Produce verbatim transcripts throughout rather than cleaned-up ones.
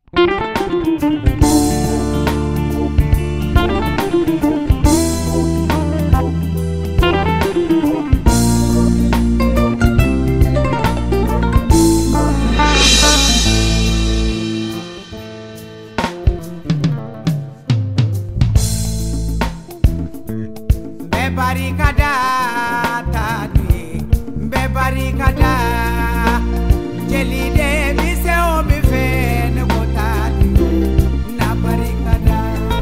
Barikada tadi barikada jelide bise o mi fe ne botadi na barikada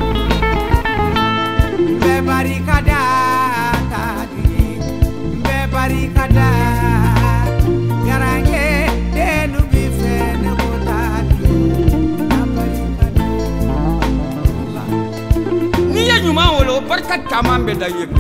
be barikada tadi be barikada garange de nu bi fe ne botadi na barikada ni ya nyuma wolo barkat tamambe da yek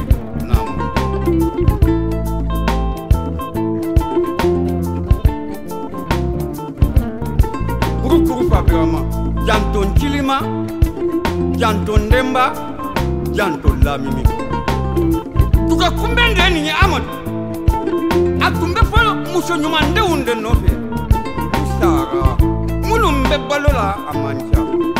Janton Chilima, Janton Demba, Janton Lamini. Tuka kumbende ni Amadou. Akumbe folo muso nyumande unde nofe. Sara, mulumbe balola amancha.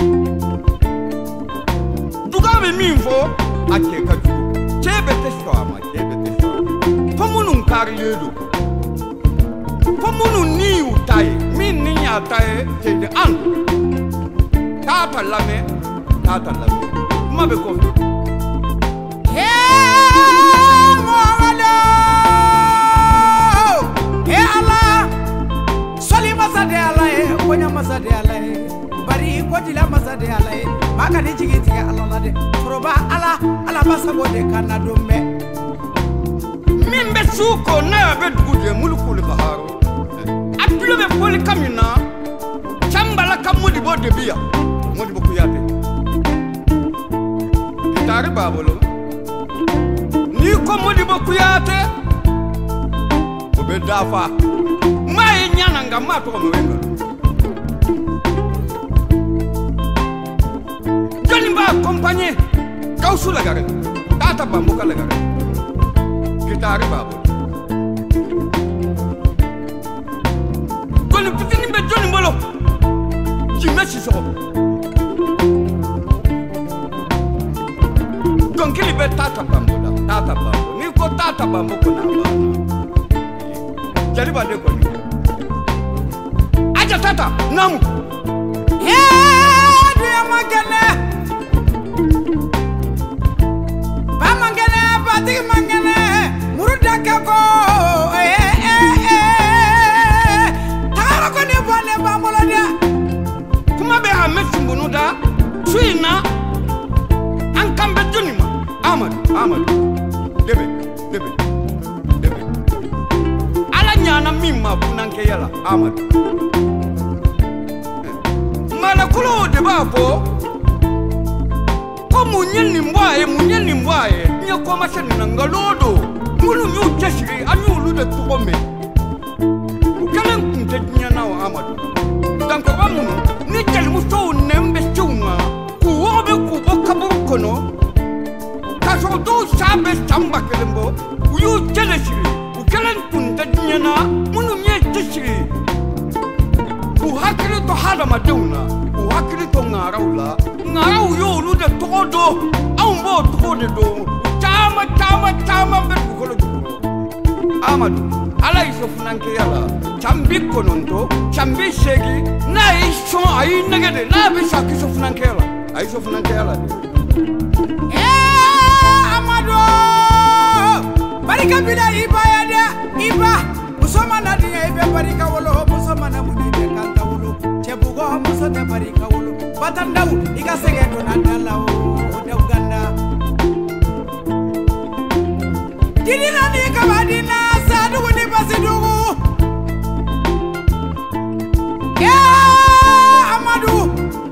Tuka be minfo ake kaju. Chebe testo ama, chebe testo. Pomunun karyedo. Pomunun ni utai, min ni atae chede an. Tata lame, tata lame. Ma be ko. Hey, Mohammed. Hey Allah. Soli masade Allah, konya masade Allah. Bari ko dila masade Allah. Maka ni jigi tiga Allah la de. Proba Allah, Allah basabo de kana dombe. Min be suko na be duguje mulukul baharo. Aplo be foli kamina. Chambala kamudi bo de biya. Modi boku yate Kitari babolo Ni ko modi boku yate Ube dafa Mai nyana nga mato ko mwenga Jani mba kompanye Kausu lagare Tata bambuka lagare Kitari babolo Koni pitini mbe joni mbolo Jimeshi soko Kili be tata bambo da, tata bambo. Ni ko tata bambo ko na ba. Jadi ba de ko ni. Aja tata, namu. Hey, dia magene. Ba magene, ba ti magene. Muruda ka ko. Eh eh eh. Tara ko ni bone bambo la dia. Kuma be ha mesumbunu da. Suina. An kambe junima. Amadou, Amadou, debe, debe, debe. Ala nyana mimma bunanke yala, Amadou. Mala kulo deba po. Ko munyeni mbaye, munyeni mbaye. Nya ko masani ngalodo. Mulu nyu cheshiri, anyu lude tukome. Ukalen kunte nyana wa Amadou. Danko bamuno, ni jeli muso nembe chunga. Kuwobe kubokabu kono. Kaso do sabe samba kelembo uyu jeleshiri ukelen kunta nyana munu nye teshiri u hakiri to hada maduna u hakiri to ngaraula ngarau yo lu de todo au mo todo do chama chama chama be ko lo Amadou ala iso funanke yala chambi konondo chambi shegi na iso ai negede na be shaki so funanke yala ai so funanke yala Barika bila iba ya dia iba musoma na dia ibe barika wolo musoma na muni be kanta wolo chebugo muso de barika wolo batandau ikasege to na dalawo de Uganda didina ni kabadina sadu ni basidugu ya Amadou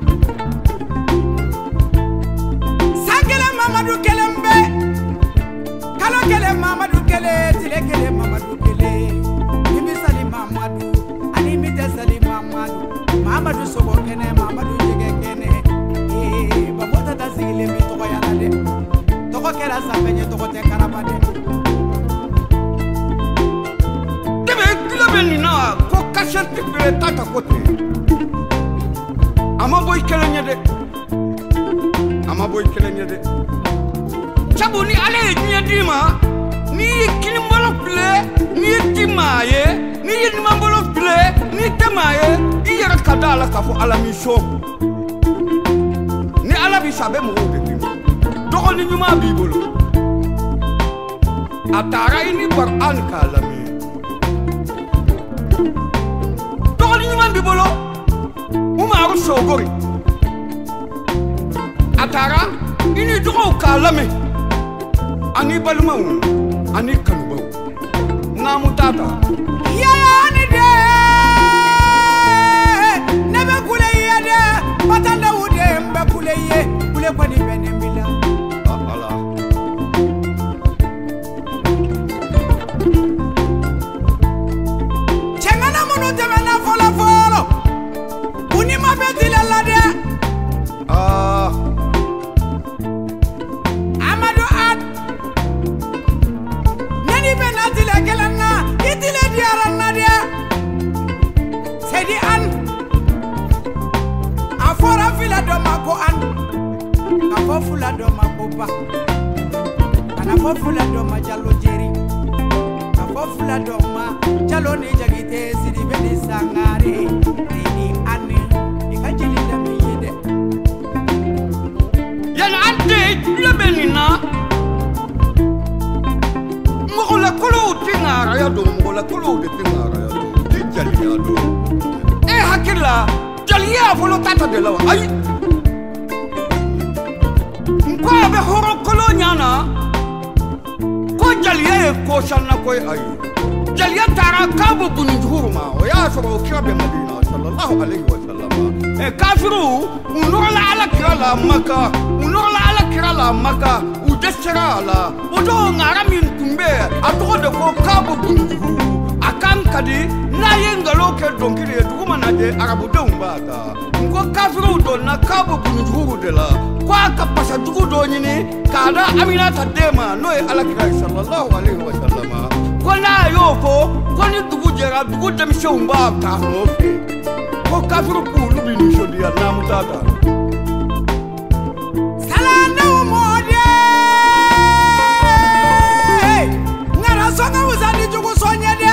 Sangele Mamadou Kelembe Kalo kele Mamadou kele tile kele Mamadou kele Mimi sali Mamadou ani mi de sali Mamadou Mamadou sobo kene Mamadou jige kene eh babota da sigile mi to ya de to ko kera sa penye to ko te karabade Debe kila benina ko kashanti pe tata kote ama boy kelenya de ama boy kelenya de chabu ni ale ni dima ni kini mbolo ple ni timaye ni ni mbolo ple ni temaye iyara kadala ka fo ala mission ni ala bi sabe mo de tim dogo ni nyuma bibolo atara ini Quran kalami dogo ni nyuma bibolo umaru sogori atara ini dogo kalame ani balmaw ani kanubaw ngamu tata ya ani de nebe kule ye de patanda ude mbe kule ye kule kwa ni benembila ala chengana munu temena fola folo uni mabetila la de ah amadu at nani benatile kelana itile diarana de sedi an afora fila do mako an afofula do mako ba ana fofula do ma jallo jeri afofula do ma jallo ni jagite sidi beni sangare ni ani ikajili da mi yede yana ante lebenina ngola kolo tingara ya do ngola kolo de tingara ya do dijali ya do e hakila jaliya folo tata de lawa ay ko be horo kolo nyana ko jaliya e ko shanna ko ay jaliya tara kabu bunjuruma o ya so kirabe madina sallallahu alaihi wasallam e kafiru unurla ala kirala maka unurla ala kirala maka udeshara ala odo ngara min tumbe atoko de ko kabu bunjuru akan kadi na yengalo ke donkire duguma na de arabu de umbata ngo kafiru do na kabu bunjuru de la kwa ka pasa dugu do nyini kada amina tadema no e ala kira sallallahu alaihi wasallam ko na yo ko ko ni dugu jera dugu dem shomba ka no ko kafiru pulu bi ni shodi ya na mutata salanda umode ngara songa uzani jugu sonya de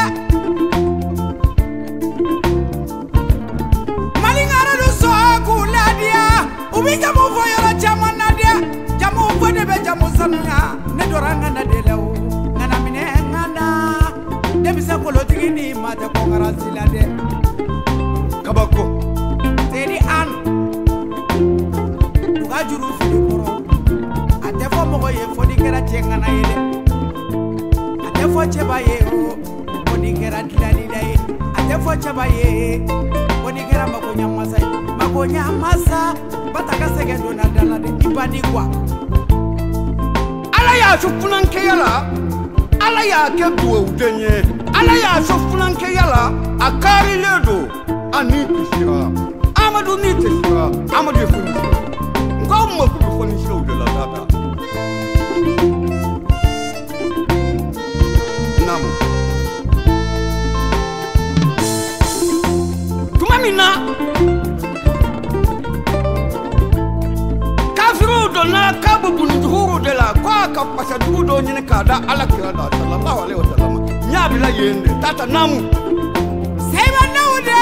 malingara do so kula dia ubija mo foyora jamana dia jamu fode be jamu sanna ne doranga na de lawo ngana mine ngana de bisa ko lotigini mata ko ngara sila de kabako sedi an uga juru fili koro ate fo mogo ye fodi kera chengana yede ate fo cheba ye o fodi kera dilali dai ate fo cheba ye fodi kera makonya masa makonya masa bataka sege dona dala de ibani kwa ala ya sufunan ke yala ala ya ke duwe udenye ala ya sufunan ke yala akari ledo ani kishira amadu ni kishira amadu funi ngomma ku funi shiro de la data namu tumamina kafiru do na kabu bunjuru de la kwa ka pasa dugu do nyine kada ala kira da sallallahu alaihi wasallam nyabi la yende tata namu seba naude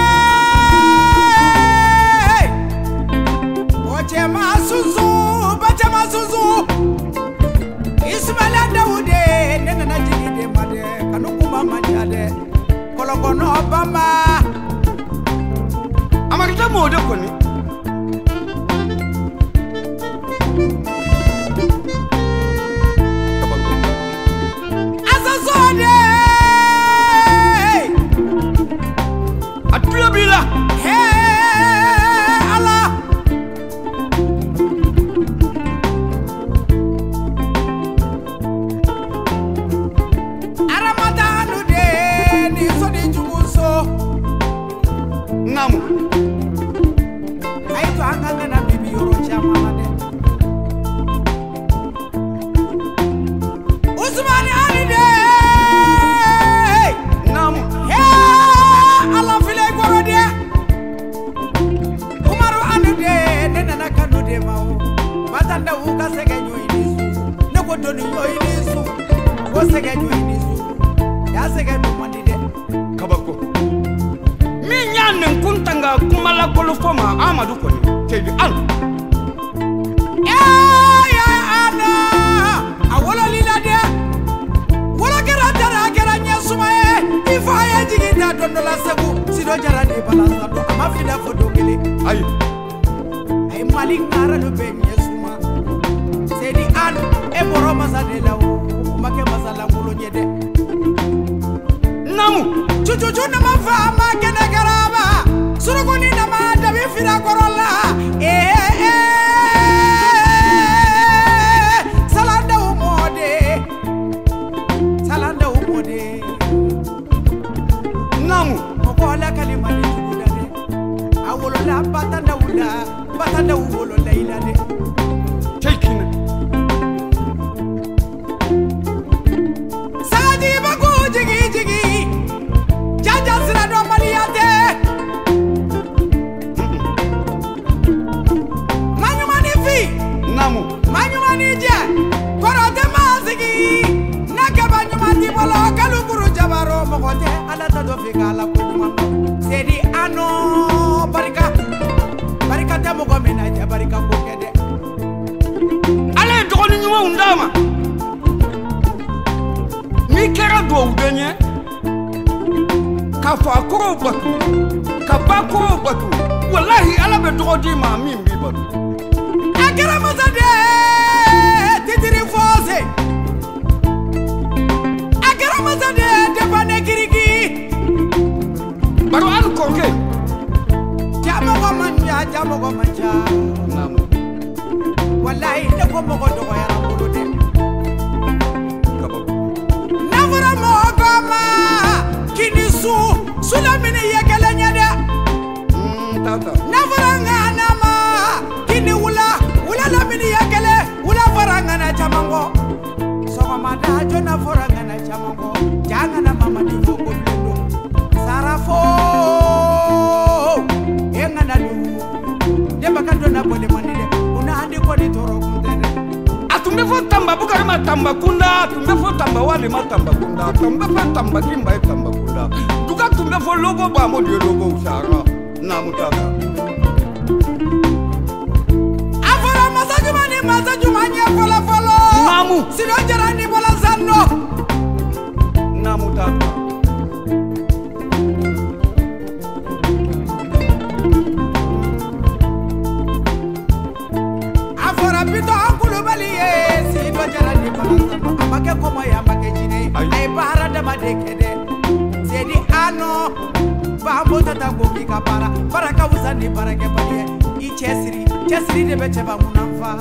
oche masuzu bache masuzu ismaila daude nena na jigide made kanukuma majade kolokono bamba amarita mode koni asasode atulabila he ala aramadanu de ni sodi juguso namu aitu anganga na bibi yoro chama de Usmani ali de namu he ala file goro de batanda uka sege nyoinisu ne ko doni nyoinisu ko sege nyoinisu ya sege do mandide kabako mi nyanne kuntanga kumala kolofoma Amadou Kone Seydi an ya ya ana awolo lila de wala kera dara kera nyasumaye ifa ya jigita dondo la segu sido jara de balasa do amafida fodo kele ay ay malik nara do be nyasuma Seydi an e boro masade lawo make masala ngolo nyede namu chuchu na mafama kena garaba suruguni na ma dabi fira korola eh eh salanda umode salanda umode namu mokola kalima ni tudade awolo la batanda ula batanda uwolo leila de cheikina saji baku jigi jigi jaja sira do maliyate manyumani fi namu manyumani je korote mazigi nakaba nyumati bolo kalukuru jabaro mokote ala tado fi kala kunyumano Seydi ano barika barika te mogo mena je barika kokede ale dogoni nyuma undama mi kera do udenye ka fa koro batu ka ba koro batu wallahi ala be dogodi ma mi mbi batu akira mazade titiri fose akira mazade de bane kiriki baro al koke jamo ko manja jamo ko manja namu wallahi ne ko mogo dogo yara bolo de kabako navura mogo ma kinisu sulamini yekele nyade mm tata navura ngana ma kini wula wula lamini yekele wula farangana chamango soko mada jona farangana chamango jangana mama di fogo blendo sarafo engana lu demba kadona bole manide una andi ko di toro kundene atumbe fo tamba bukari ma tamba kunda atumbe fo tamba wale ma tamba kunda atumbe fo tamba kimba e tamba kunda duka tumbe fo logo ba mo di logo usara namu tata afara masajumani masajumani fola fola namu sino jarani bola zanno namu tata afara pito akulu baliye sino jarani bola zanno amake komo ya amake jine ay bahara dama dekede Seydi ano bambo tata gogi kapara baraka usani barake baliye I chesiri chesiri de beche ba munamfa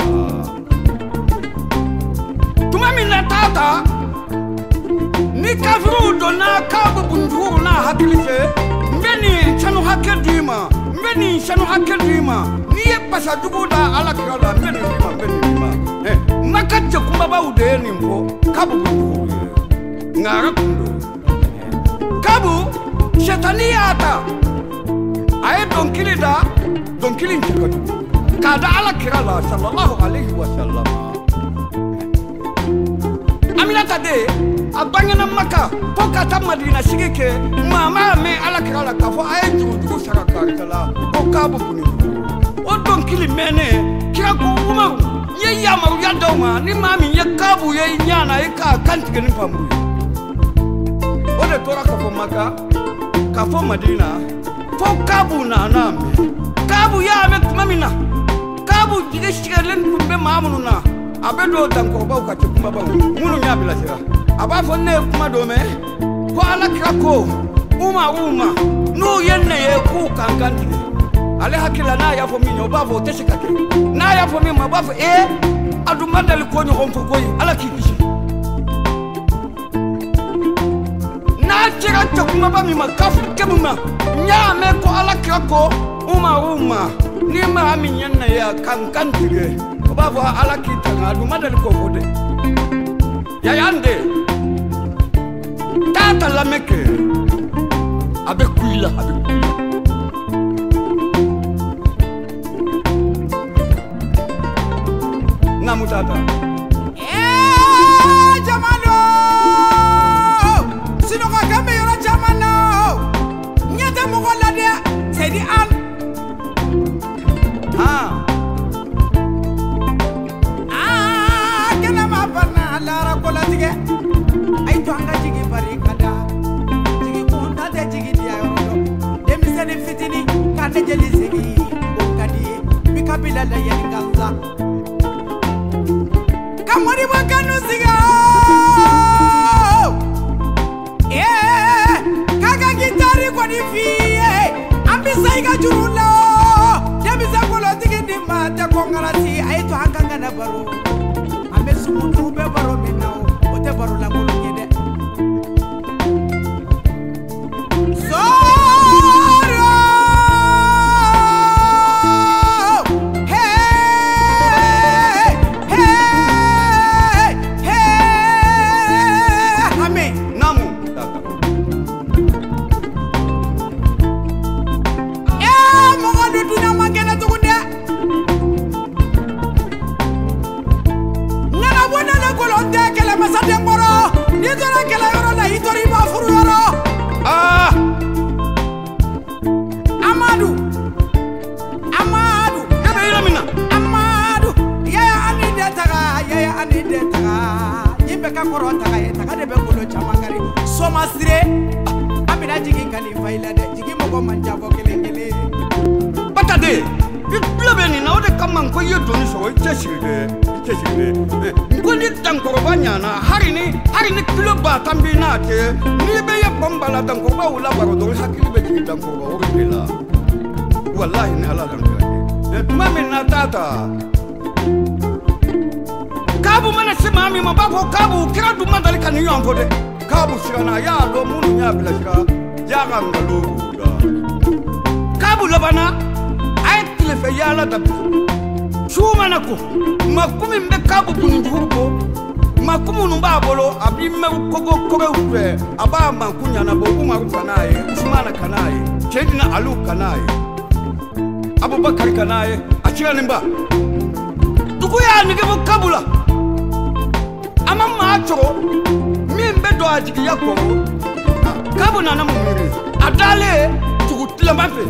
tuma mina tata ni kafiru dona kabu bunjuru na hakilise mbeni chanu hakedima mbeni chanu hakedima ni ye pasa dugu da ala kala mbeni ma mbeni ma eh makaje kumaba udeni mbo kabu bunjuru ngara kundo kabu shetani ata ay donkili da donkili nchakatu kada ala kirala sallallahu alaihi wasallam aminata de abangena maka pokata madina sigeke mama me ala kirala kafo ay juju saraka kala pokabu kuni o donkili mene kira ko umaru ye yamaru ya dawma ni mami ye kabu ye nyana e ka kantige ni famu o de tora kafo maka kafo madina fo kabu na name kabu ya me mamina kabu jige shigelen kumbe mamunu na abedo tanko ba ka kuma ba munu nya bila sira aba fo ne kuma do me ko ala krako uma uma no yenne ye ku kankanti ale hakila na ya fo minyo ba fo teshikake na ya fo mi ma ba fo e adu mandal ko nyo on fo koy ala kikishi na tira kuma ba mi ma kafu kemuma nya me ko ala krako uma uma ni ma mi nyanna ya kankanti ge babo ala kitanga du madal ko fode ya yande tata la meke abe kuila abe namutata eh jamano sino ka kambe yoro jamano nyata mo golla dia sedi an ha ah kana ma bana lara kola tige ay to anga jigi bari kada jigi ko ndate jigi dia yoro demi sene fitini kande jeli sigi o kadi bi kabila la yeli ganza kamori bakanu siga eh kaga gitari ko di fi ambisa iga jurulo demi sa kolo tige di mata ko ngarati ay to anga ngana baro ambe sumuntu be baro minao o te baro la ngolo ngede Soro hey hey hey ame namu tata eh mo ngodu duna mangena tukunde ngana wona le kolonte kele masade ngoro ni dara kele yoro la hitori ba furu yoro ah Amadu Amadu ebe ila mina Amadu yaya anide taga yaya anide taga yimbe ka koro taga ye taga de be bolo chamangari soma sire amina jigi kali faila de jigi mogo manja bo kele kele batade iblabe ni na ode kamman ko yedo ni so cheshire cheshire ko ni tankoro banyana hari ni hari ni kilo ba tambi na te ni be ye bombala tankoro ba wala baro do hakili be jigi tankoro o rila wallahi ni ala dan e mami na tata kabu mana si mami ma babo kabu kira du madali kan yon fode kabu shirana ya do munu nya bila shira ya ga ngalo kabu labana ay tilefe yala dabi shuma nako makumi mbe kabu bunjugo makumu numba bolo abi me kogo kogo uwe aba mankunya na bobu marukanaye usmana kanaye chedina alu kanaye abubakar kanaye achira nimba tukuya nige bo kabula ama macho mimbe do ajigi yako kabu na namuri adale tukutila mafe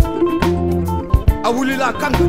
awulila kanga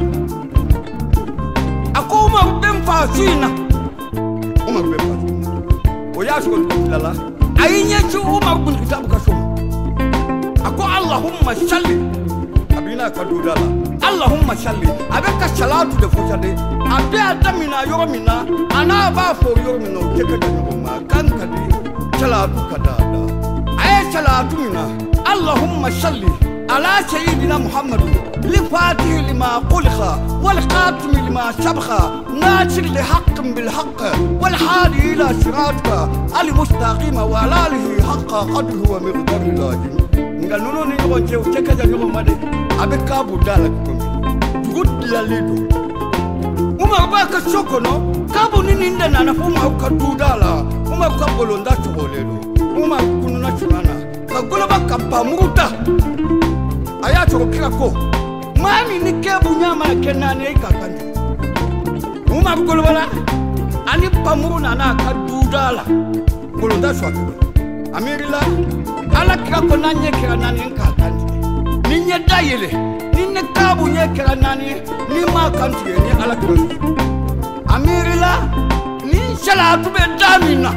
akoma bemfa sina uma bemfa oyasu tukutila la ayinya chu uma kun kitabu kasoma ako allahumma salli abina kadudala allahumma salli abeka salatu de fojade abe adamina yoromina ana ba fo yoromina keke kanoma kankadi salatu kadada ay salatu mina allahumma salli على سيدنا محمد لفاتح لما قلخ والخاتم لما سبخ ناصر لحق بالحق والحادي إلى صراطك المستقيم وعلى آله حق قدره ومقدار لازم نقولون نيجون جو تكذا نيجون ماذا أبيك أبو دالك تقول لاليدو وما باك سكونو كابو نيندا نانا فما كدودالا وما كابولون دا شغوليدو وما كنا شرانا كقولا بكابا موتا aya choro kirako mami ni kebu nyama kenane ikakandi uma bukolo bala ani pamuru na na kadudala kolonda shwatu amirila ala kirako nanye kira nani ikakandi ninye dayele ninye kabu nye kira nani ni makanti ni ala kirako amirila ni shala tube damina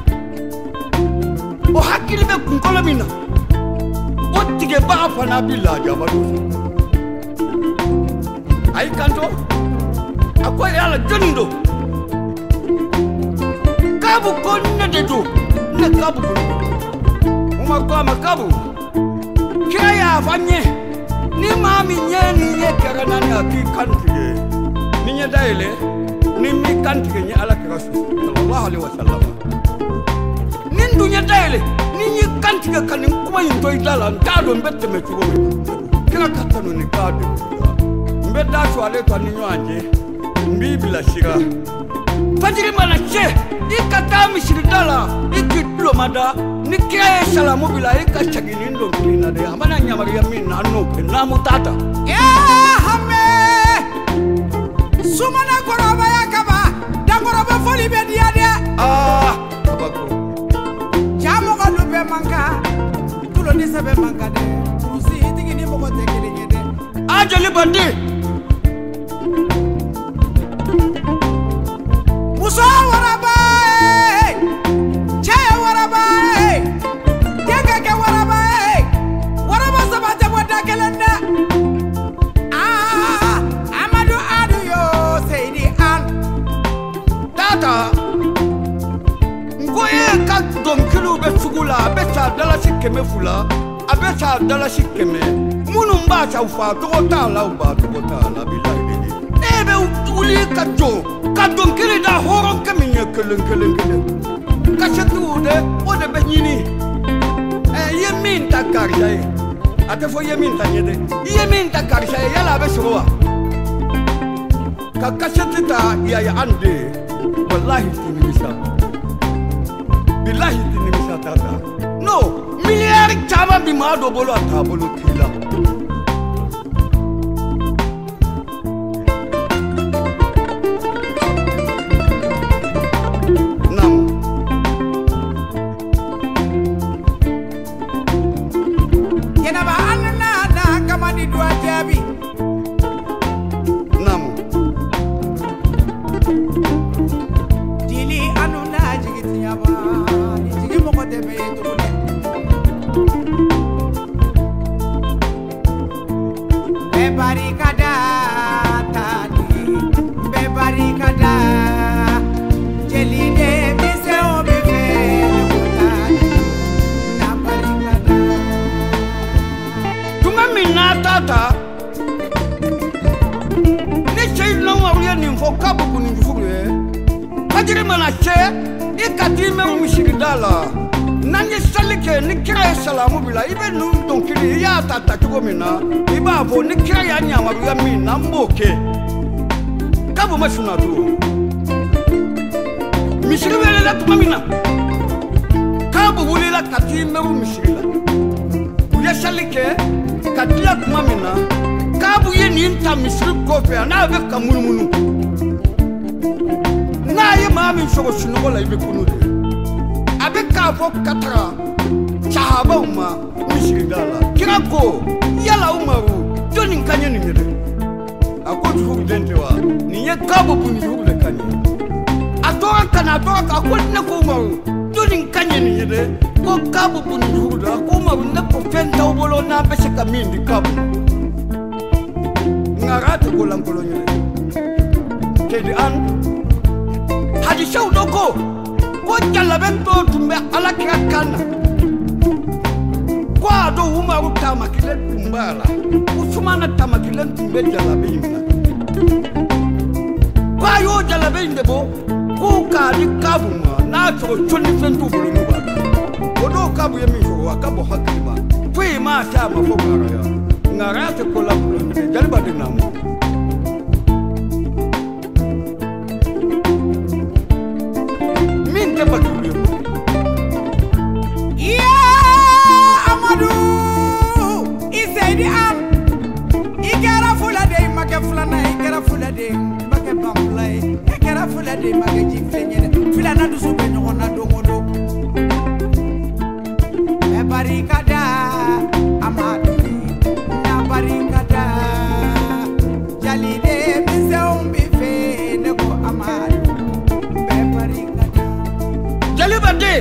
o hakili be kunkolo mina otige ba fana bila jabalo ay kanto akoy ala jondo kabu konne dedo ne kabu uma ko makabu kaya fanye ni mami nyeni yekara nani akikantige ni nyedaile ni mi kantige ni ala rasul sallallahu alaihi wasallam nindu nyedaile ni kantiga kan kuma yin toy dala ndado mbette me chugo kila katano ni kado mbeda so ale to ni nyanje mbibila shira fajiri mana che ikata mishiri dala ikidlo mada ni kiaye salamu bila ikachagini ndo kina de amana nyamari ya mina no na mutata ya hame sumana koraba ya kaba sebe mangade usi tigi ni moko tekele nyede ajali bandi muso waraba chaya waraba keke ke waraba waraba sabate wada kelenda ah amadu adu yo seidi an tata ngoye ka donkilu be sugula be sa dala sikeme fula abe sa dala sikeme munu mba sa ufa to ta la uba to ta la billahi ebe uli ka jo ka donkili da horon kaminya kelen kelen kelen ka chetu de o de be nyini eh yemin ta karjay ate fo yemin ta nyede yemin ta karjay yala be suwa ka ka chetita ya ya ande wallahi tinimisa billahi tinimisa tata no milliard chama bi ma do bolo ata bolo kila nam kena ba anna na kama di dua jabi nam dili anu na jigiti yaba ni jigi moko debe to ne be barikada tadi be barikada jeli de mise o be fe na barikada tunga minna tata ni chay no wariya ni fo kabu kuni fugre kajiri mana che ikati me mushigidala nanye salike ni kira salamu bila ibe nu donkiri ya tata tugo mina iba vo ni kira ya nyama ya mina mboke kabu masuna tu mishirwele la tumamina kabu wulila kati me mushigila ya salike katia tumamina kabu ye ni nta mishiri kofe na be kamulumulu na ye mami shogo shunugo la ibe kunu de abe kafo katara chahaba uma mishigala kirako yala umaru joni nkanye ni ngede akotu fu dente wa niye kabo buni fu de kanye atora kana atora ka ko ne ko umaru joni nkanye ni ngede ko kabo buni fu da ko umaru ne ko fenta obolo na bese kamindi kabo ngarate ko lankolo nyede kedi an hadi shaw doko ko jalaben to tumbe ala kira kana kwa do umaru tamakile tumbala usumana tamakile tumbe jalabe imna kwa yo jalabe indebo ko ka di kabuma na to choni fentu bulu ba odo kabu yemi ko akabo hakima fui ma ta mafokara ya ngarate ko la bulu jalba de namu ya amadu isaidi am ikara fula de make fulana ikara fula de make bamplay ikara fula de make jifenye fulana dusu be nyona domodo e barikada amadu na barikada jalide mise umbi fe ne ko amadu be barikada jalibade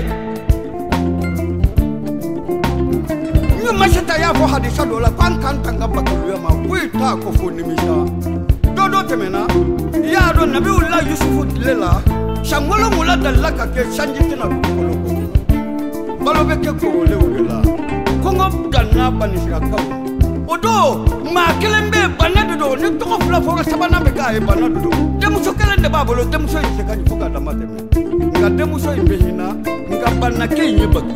ni mashita ya fo hadisa dola kan kan tanga bakulu ma kuita ko fo nimisa dodo temena ya do nabiullah yusufu lela shangolo mula dalla ka ke sanjitina ko ko balo be ke ko le wala ko ngop ganna banisha ka odo ma kelembe banado do ni to fula fo sabana be ka e banado dem so kelende babolo dem so yise ka fuka damate nga dem so imbehina nga banake nyebaki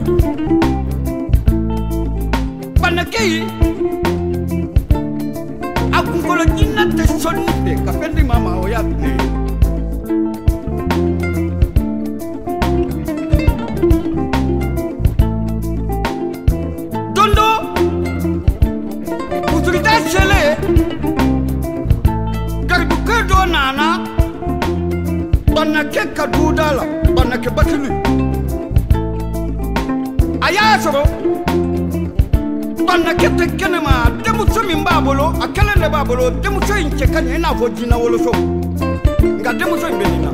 banake akunkolo jinna te sonite ka fendi mama o ya ne dondo uturita chele garbu kedo nana banake kadudala banake bakili aya soro banna kete kenema demuso min babolo akele ne babolo demuso inche kanye na fo jina wolo so nga demuso imbelina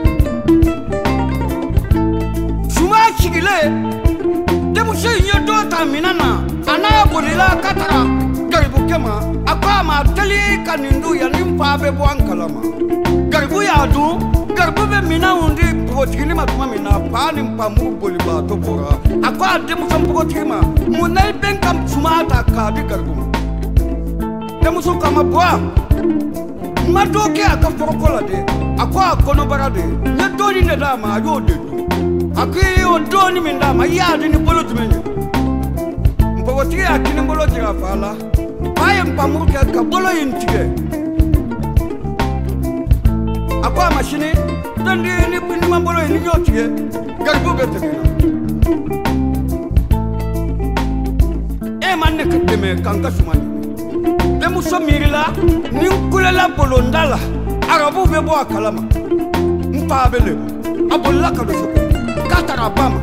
suma chigile demuso nyodo ta minana ana bolila katara garibu kema akwa ma tali kanindu ya nimfa be bwankalama garibu ya du garibu be mina undi pogotigini matuma mina pani mpamu boliba to bora akwa demuso pogotigima munai benkam sumata ka di garibu demuso kama bwa madoke aka forokola de akwa kono barade nyadoni ne dama yode akwi odoni mindama yadi ni bolo tumenye mpogotigi akini bolo tiga fala paye mpamu ke ka bolo yintige akwa machine tandi ni bini mambolo yini nyotige garibu betemina e manne kademe kanka sumani demuso mirila ninkulela bolondala arabu bebo akalama mpabele abolla kadoso katara bama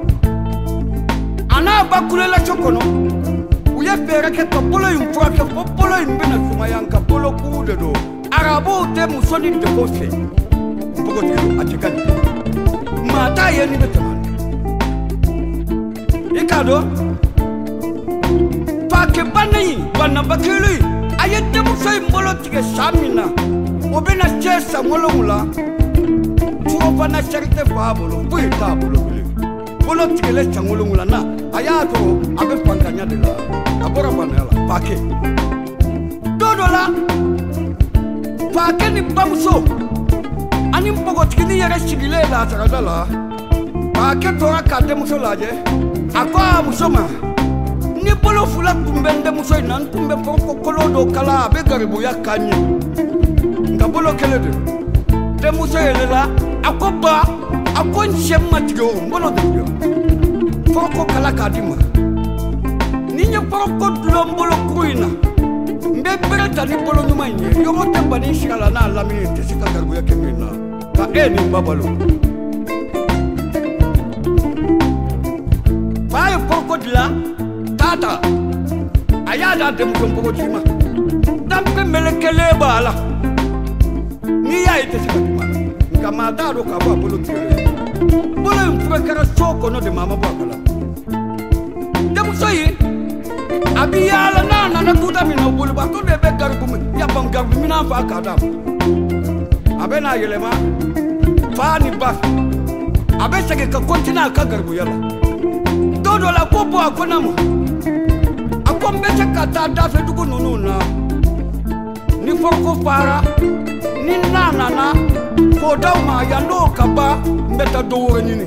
ana bakulela chokono uye fere ke to bolo yimfura ke bolo yimbina suma yanka bolo kude do arabu demuso ni dekose mpogotiyo atikani mata yeni betamani ikado pake banayi bana bakili ayete muso imbolo tige samina obena chesa molomula tuo bana charite babolo buita bolo bile bolo tige le changolomula na ayato abe pankanya de la abora banela pake dodola pake ni bamuso ani mpogo tige yere chigile la taradala pake tora kade muso laje akwa musoma ni bolo fula kumbende muso ina ntumbe poko kolodo kala be garibu ya kanye nga bolo kelede de muso yelela akoba akonche matigo bolo de poko kala kadima ninye poko dulombolo kuina mbe bereta ni bolo nyuma nye yomo temba ni shikala na lamini tesika garibu ya kemina ka eni babalo paye poko dila tata ayada dem ko mbogo jima dampe melekele bala ni ya ite sikima ngama dado ka ba bolo tire bolo mfekara soko no de mama bakala dem soyi abiyala nana na tuta mina bolo ba to de be garbu mi ya bam garbu mina fa ka dam abena yelema fa ni ba abe sege ka kontina ka garbu yala todo la popo akona mo akombete kata dafe dugu nununa ni foko fara ni nana na kodama ya no kaba mbeta dowore nini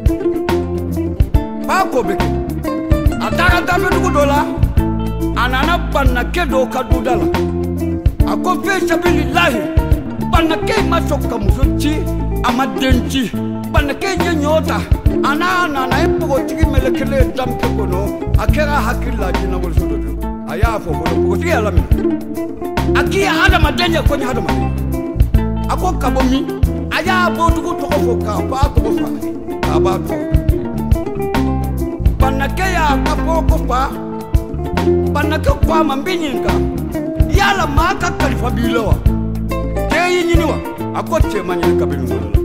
bako beke atara dafe dugu dola anana banna kedo kadudala akofe sabilillahi banna ke masoka musochi amadenchi banna ke nyota ana ana na ipo tigi melekele dampe kono akera hakilla jina wol sododo aya fo ko ko ti ala mi aki hada madenya ko ni hada ma ako kabomi aya bo dugu to ko ka ba to fa ka ba to banake ya ka po ko fa banake kwa mambinyinga yala maka kalifa bilowa ke yinyini wa ako che manyine kabinu wala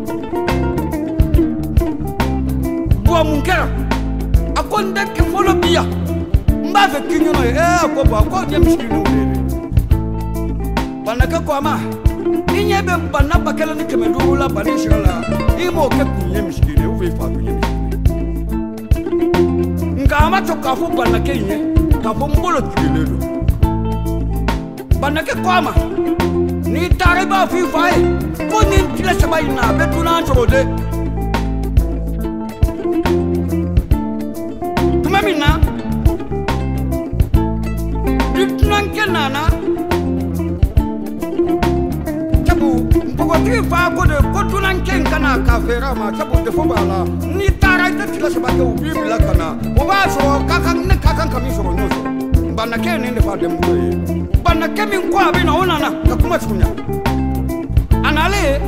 bua munkera akonde ke folo biya mbaze kinyono eh ko ba ko nyamshikino bebe banaka kwa ma ninyebe banna bakela ni kemedula banishala imo ke kunyamshikine uwe fa kunyamshikine ngama to kafu banake nye kafu mbolo tigilelo banake kwa ma ni tariba fi fae ko ni tile sabaina betuna chorode mina ditnanke nana tabu mpogoti fa ko de ko tunanke kana kafera ma tabu de fo bala ni tara ta tila se ba ke ubi mila kana o ba so kaka ne kaka kami so nyoso bana ke ne ne fa de mbo ye bana ke min kwa bi na ona na ka kuma sunya anale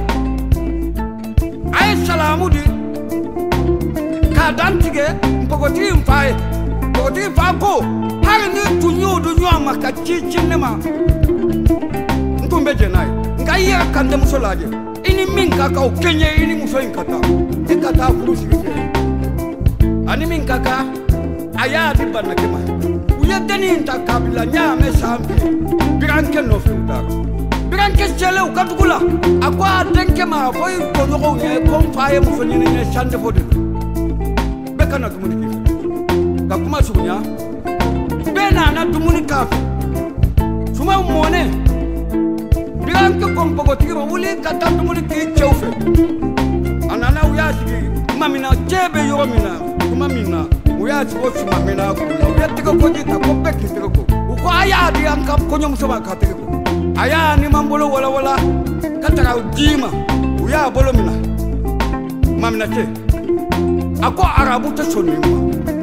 ay salamu di ka dantige mpogoti mfae mpogoti fa ko hari ni tunyo du nyo maka chichi nema ntumbe jenai ngai ya kande musolaje ini minka ka ukenye ini muso inkata ikata furusi ani minka ka aya di banna kema uya deni inta kabila nyame sambi biranke no futa biranke chele ukatukula akwa denke ma boy ko no nye ko faye muso nyine nye chande fodi bekana tumuni ka kuma sunya bena na tumuni kafi suma mone biranke kompogo tiro wuli kata tumuni ki cheufe anana uya sigi mamina chebe yo mina kuma mina uya sigo sima mina ko uya tiko koji ta ko beki tiko ko uko aya di angkap ko nyom soba ka tiko aya ni mambolo wala wala katara udima uya bolo mina mamina che ako arabu ta sonni ma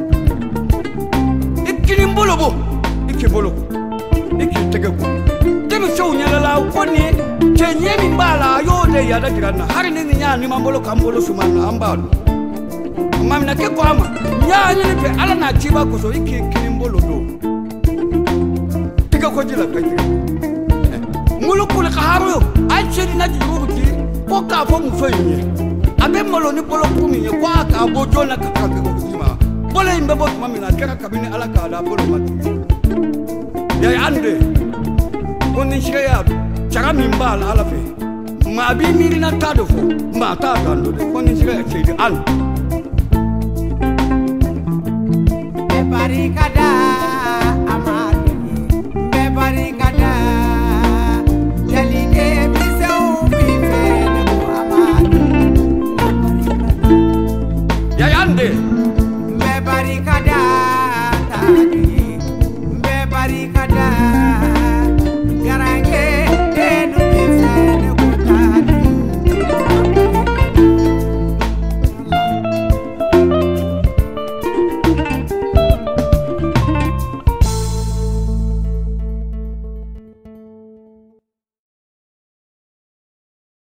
ikini mbolo bo ikibolo iki tiko ko demi show nyala la ko ni chenye mi mbala yo de ya da dirana hari ni nya ni mambolo kambolo sumana ambalo mamina ke ko ama nya ni pe ala na chiba ko so iki kimbolo do tiga ko jila ka jira ngulu kul kharo ay chedi na juru ti ko ka fo mu fenye abe molo ni polo ko mi ko ka bo jona ka ka ko ma bole imbe bo mamina ke ka bini ala ka da bolo mati ya ande ko ni shaya chara mi mbala ala fe ma bi mi na ta do fo ma ta gando de ko ni shaya chedi an Barikada amadu be barikada jaline biseu bife no amadu ya yande be barikada tadi